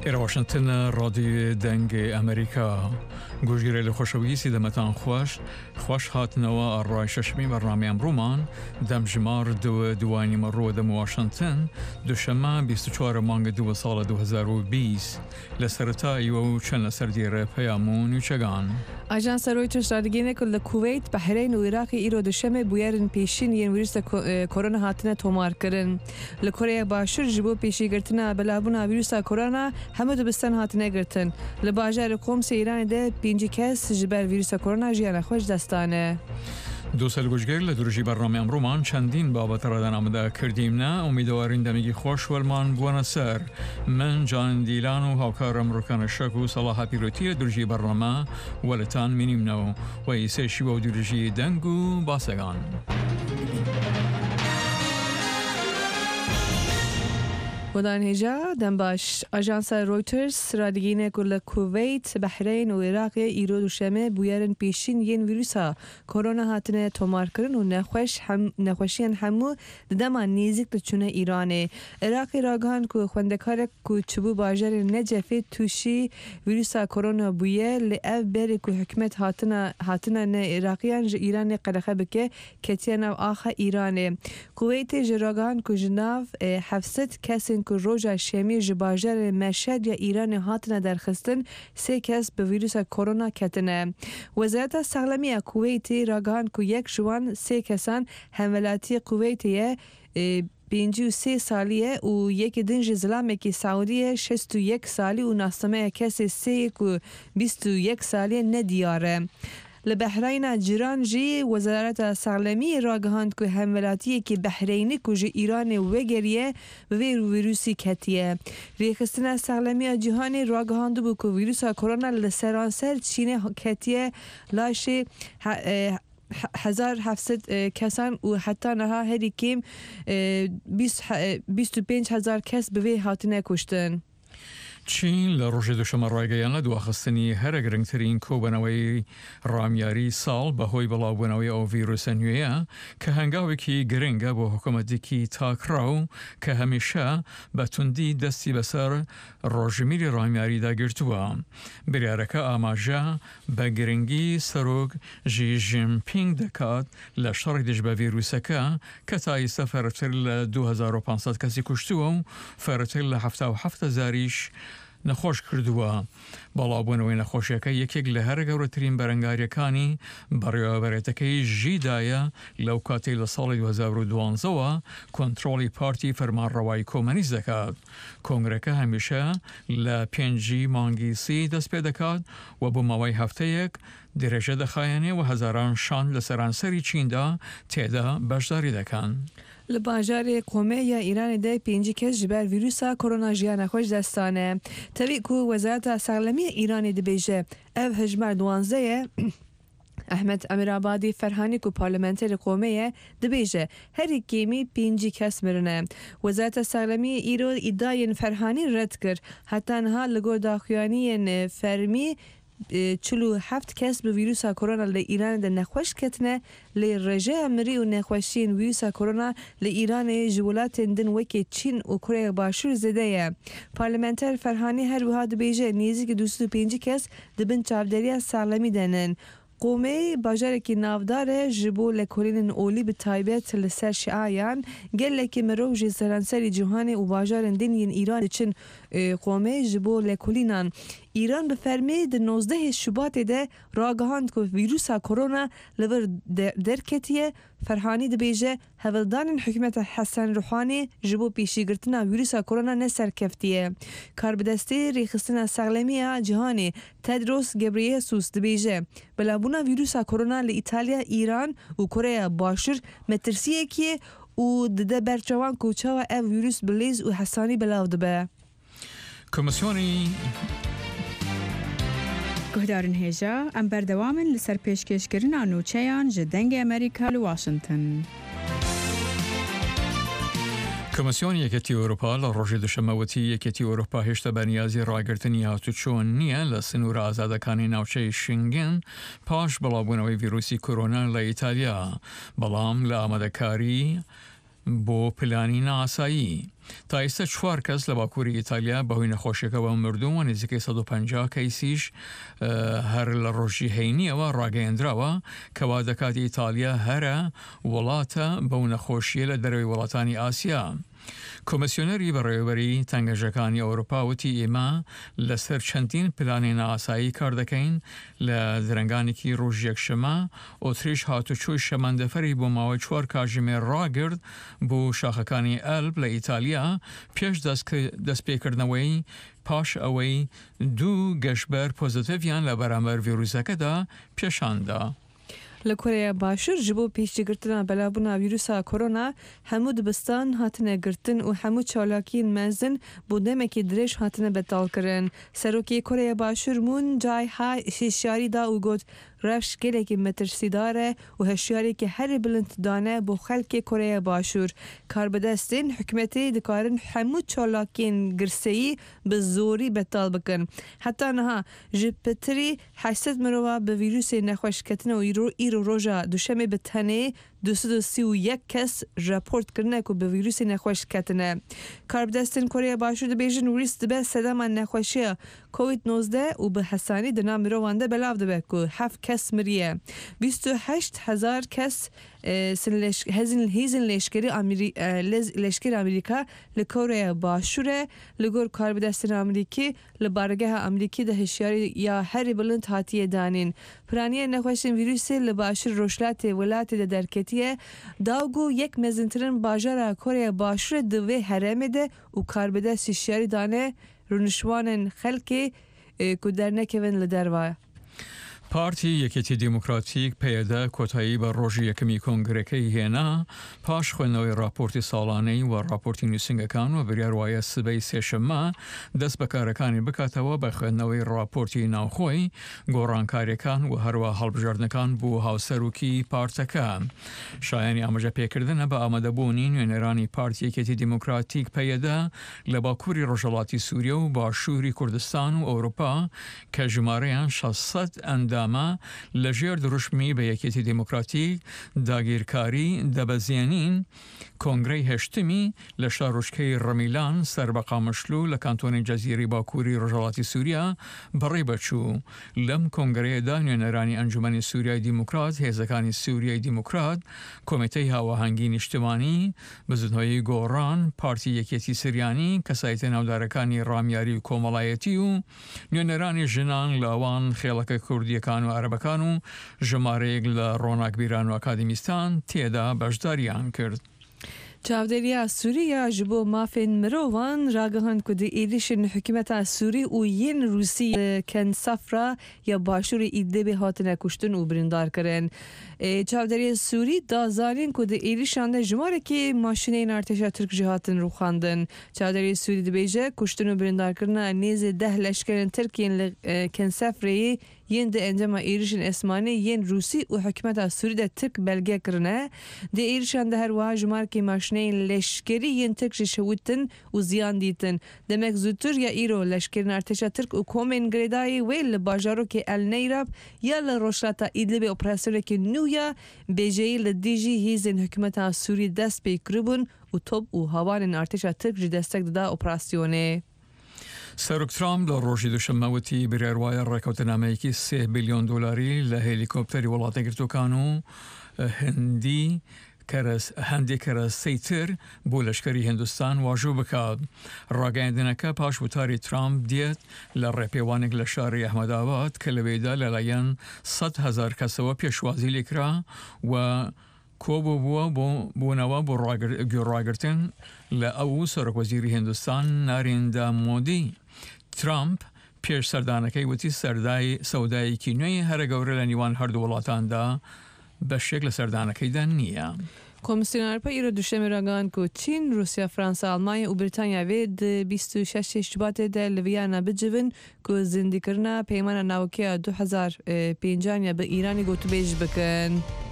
إلى واشنطن راديو دنگ أمريكا گوشگیری لخوشویسی دمتان خوش هات نوا الرای ششمی برنامه امرومان دم جمار دوانی مرو دم واشنطن دوشما 24 مانگ 2 سال 2020 لسرتای و چند لسردیر پیامون یوچگان آژانس رویترز رادگینه کل کویت بحرین و عراق ایرو دوشمه بویرن پیشین ین ویروس کرونا هاتنه تومار کرن لکوریه باشور جبو پیشی گرتنا بلابونا ویروس کرونا همه دو بستن هاتنه گرتن لباجار قومس ایران ده 5 کس جبر ویروس کرونا جیان خوش دستانه دو سال گوشگیر لدرجی برنامه امرومان چندین بابت را دنامده کردیم نه امیدوارین دمیگی خوش ولمان بوانا سر من جان دیلان و هاوکارم رکان شک و صلاح پیروتی لدرجی برنامه ولتان مینیم نو و ایسه شیو درجی دنگو باسگان ودان هجا دنباش آژانس رویترز رادگینه کل کویت بحرین و عراق ایرو دوشمه بویرن پیشین ین ویروسا کرونا هاتنه تومار کرن و نخوشیان همو دما نیزیک دچونه ایرانه عراق راگان کو خوندکار کو چبو باجر نجفی توشی ویروسا کرونا بویه لاف بری کو حکمت هاتنه نه عراقیان ایران قلخه بکه کتینا آخه ایرانه کویت جراگان کو جناف 700 کس که روزا شمی جباجر مشهد یا ایران هاتنه درخستن 3 کس به ویروس کرونا کتنه وزارت سلامتی کویت راگان که یک جوان 3 کسان حملاتی کویتیه 53 سالیه و یک دنج زلامه که سعودیه 61 سالی و ناسمه کسی 3 که 21 سالیه ندیاره لبحرین جیران جی وزارت سلامتی راگهاند که حملاتی که بحرینی که جی ایران وگریه و ویروسی کتیه ریخستن سلامتی جهانی راگهاند بو که ویروس کرونا لسرانسر چین کتیه لاشه 1700 کسان و حتی نها هری کم 25,000 کس به هاتنه کشتن چین لروج دوشم رایگیان لدو اخستنی هر گرنگترین کوبنوی رامیاری سال به هوی بلابونوی او ویروس نویه که هنگاوی که گرنگه با حکومتی که تاکراو که همیشه به تندی دستی بسر روژمیری رامیاری دا گرتوه بریارکه آماجه به گرنگی سروگ جی جینپینگ دکات لشترک دش به ویروسکه که تایسته فرتر ل 2500 کسی کشتوه فرتر ل 77 زاریش نخوش کردووە بەڵاوبوونەوەی نەخۆشیەکە یەکێک لە هەر گەورەترین بەرەنگاریەکانی بەڕێوەبەرێتەکەی ژیدایە لەو کاتەی لە ساڵی 2012ەوە کۆنتڕۆڵی پارتی فەرمانڕەوایی کۆمەنیست دەکات. کۆنگرەکە هەمیشە لە 5 مانگی سی دەست پێ دەکات و بۆ ماوەی هەفتەیەک درێژە دەخایەنێ و هەزاران شان لە سەرانسەری چیندا تێدا بەشداری دەکەن. لباجار قومه یا ایران ده 5 کس جبر ویروس کرونا جیان خوش دستانه طبیعی که وزارت سلامتی ایران ده بیجه او هجمر 12 احمد امیرآبادی فرهانی کو پارلمانتر قومه ده بیجه هر کیمی 5 کس مرنه وزارت سلامتی ایران ادعای فرهانی رد کرد حتی انها لگور داخیانی فرمی 47 کس به ویروس کرونا ل ایران ده نخوش کتنه ل رجاء مری و نخوشین ویروس کرونا ل ایران جولات دن وکی چین و کره باشور زده پارلمانتر فرهانی هر وحد بیجه نیزی که 205 کس دبن چاودری سالمی دنن قومه باجر که نافدار جبو لکولین اولی به تایبت لسر شعایان گل که مرو جی سرانسری جهانی و باجر دنین ایران چن قومه جبو لکولینان ایران به فرمی در 19 شباط ده راگهاند که ویروس کرونا لور درکتیه فرهانی ده بیجه هولدان حکومت حسن روحانی جبو پیشی گرتنا ویروس کرونا نسر کفتیه کاربدستی ریخستن سلامتی جهانی تدروس گبریسوس ده بیجه بلابونا ویروس کرونا ل ایتالیا ایران و کره باشور مترسیه که و ده برچوان کوچا و ویروس بلیز و حسانی بلاو دبه کمیسیونی گهدارن هجا ام بردوامن لسر پیشکشکرین آنوچهان جدنگ امریکا لواشنطن کمیسیون یەکەتی ئەوروپا لە ڕۆژی دوشەمەوەتی یەکەتی ئەوروپا هێشتا بەنیازی ڕاگررتنی هاتوچۆن نییە لە سنوورە ئازادەکانی ناوچەی شنگن پاش بەڵاوبوونەوەی ڤیرۆسی کۆرۆنا لە ئیتالیا بەڵام لە ئامادەکاری بۆ پلانی ناسایی. تا ئێستا 4 کەس لە باکووری ئیتالیا بەهۆی نەخۆشیەکەەوە مردوون و نزیکەی 150 کەیسیش هەر لە ڕۆژی هەینیەوە ڕاگەیەندراوە کە وا دەکات ئیتالیا هەرە وڵاتە بەو نەخۆشیە لە دەرەوەی وڵاتانی ئاسیا. کۆمسیۆنەری بەڕێوەبەری تەنگەژەکانی ئەوروپا وتی ئێمە لەسەر چەندین پلانی ناسایی کار دەکەین لە درەنگانێکی ڕۆژ یەکشەمە ئۆتریش هاتوچۆی شەمەندەفەری بۆ ماوەی 4 کاتژمێر ڕاگرت بۆ شاخەکانی ئەلب لە ئیتالیا پێش دەستپێکردنەوەی پاش ئەوەی 2 گەشتبەر پۆزیتیڤیان لە بەرامبەر ڤیرۆسەکەدا پێشاندا. لە کۆرەیا باشوور ji bo pêşçîgirtina belabûna vîrusa korona hemû dibistan hatine girtin û hemû çalakiyên mezin bû demekî dirêj hatine betalkirin. Serokê Koreya Başûr Moon Jae-ha hişyarî da û got rewş gelekî metirsîdar e û hişyareke herî bilind dane bû xelkê Koreya Başûr. Karbidestên hikûmetê dikarin hemû çalakiyên girseyî bi zorî betal bikin. Heta niha ji pitirî 800 mirova bi vîrusê nexweşketin û îro roja duşemê bi tenê 231 kes raport kirine ku bi vîrusê nexweş ketine. Karbidestên Koreya Başûr dibêjin wîrus dibe sedema nexweşiya COVID-19 û bi hesanî di nav mirovan de belav dibe ku 7 kes miriye. 28,000 kes hêzên leşkerî Amerîka li Koreya Başûrê li gor Karbidestên Amerîkî li bargeha Amerîkî de hişyarî ya herî bilind hatiye danîn. Piraniyê nexweşên vîrusê li başûr Rojhilatê welatê de derketiye dawgo yek mezintirin bajara Koreya Başûrê di vê herêmê de û Karbidest hişyarî dane rûnişwanên xelkê ku dernekevin li derva. پارتی یەکێتی دیموکراتیک پێدا کۆتایی بە ڕۆژی یەکەمی کۆنگرەکەی هێنا پاش خوێندنەوەی راپۆرتی ساڵانەی و راپۆرتی نووسنگەکان و بریار وایە سبەی سێشەممە دەست بەکارەکانی بکاتەوە بە خوێندنەوەی راپۆرتی ناوخۆی گۆڕانکاریەکان و هەروە هەڵبژاردنەکان بۆ هاوسەرۆکی پارتەکە. شایانی ئاماژە پێکردنە بە ئامادەبوونی نوێنەرانی پارتی یەکێتی دیموکراتیک پێدا لە باکووری ڕۆژهەڵاتی سووریا و باشووری کوردستان و ئەوروپا کە ژمارەیان 600 ئەندامە لەژێر دروشمی بە یەکێتی دیموکراتیک داگیرکاری دەبەزیێنین کۆنگرەی هەشتمی لە شارۆچکەی ڕەمیلان سەر بە قامشلو لە کانتۆنی جەزیرەی باکووری ڕۆژهەڵاتی سووریا بەڕێ بەچوو. لەم کۆنگرەیەدا نوێنەرانی ئەنجومەنی سووریای دیموکرات، هێزەکانی سووریای دیموکرات، کۆمیتەی هاوەهەنگی نیشتیمانی، بزنهۆیی گۆڕان، پارتی یەکێتی سریانی، کەسایەتە ناودارەکانی ڕامیاری و کۆمەڵایەتی و نوێنەرانی ژنان لە ئەوان خێڵەکە کوردیەکان و عەرەبەکان و ژمارەیەک لە ڕۆناکبیران و ئاکادمیستان تێدا بەشداریان کرد. Çavderiya Sûriya ji bo mafên mirovan ragihan ku di êrişên hikûmeta Sûrî û yên Rûsî ken safra ya başûrê Îdlibê hatine kuştin û birîndar kirin. Çavderiya Sûrî da zanîn ku di êrişan de jimarekî maşîneyên artêşa Tirk jî hatin rûxandin. Çavderiya Sûrî dibêje kuştin û birîndarkirina nêzê 10 leşkerên Tirkiyên li Kensafreyê yên di encama êrişên esmanî yên Rûsî û hikûmeta Sûrî de Tirk belge kirine. Di êrişan de her wiha jimarkê maşîneyên leşkerî yên Tirk jî şewittin û ziyan dîtin. Demek zûtir ya îro leşkerên artêşa Tirk û komên girêdayê wê li bajarokê El Neyrab ya li rojhilata Îdlibê operasyonekê nû ya bêjeyî li dijî hêzên hikûmeta Sûrî dest pê kiribûn û top û havanên artêşa Tirk jî destek dida operasyonê. سەرۆک ترامپ لە ڕۆژی دووشەممە وتی بریاروایە ڕێکەوتنامەیەکی 3 بلیۆن دلاری لە هێلیکۆپتەری وڵاتە گرتوەکان و هەندێک کەرەستەی تر بۆ لەشکری هندستان واژوو بکات. ڕاگەیاندنەکە پاش وتاری ترامپ دێت لە ڕێپێوانێک لە شاری ئەحمەداباد کە لەوێدا لەلایەن 100,000 کەسەوە پێشوازی لێکرا و کۆبووە بوونەوە بۆ گوێڕاگرتن لە ئەو سەرۆکوەزیری هندستان نارێندا مۆدی. ترامپ پێش سەردانەکەی وتی سەودایەکی نوێی هەرە گەورە لە نیوان هەردوو وڵاتاندا بەشێک لە سەردانەکەیدا نییە. Komisyona Avrupa îro duşemê ragihan ku Çîn, Rusya, Fransa, Almanya û Britanya vê di 26 Şubatê de li viyana bicivin ku zindîkirina peymana navkeya 2005 ya bi Îranê gotûbêj bikin.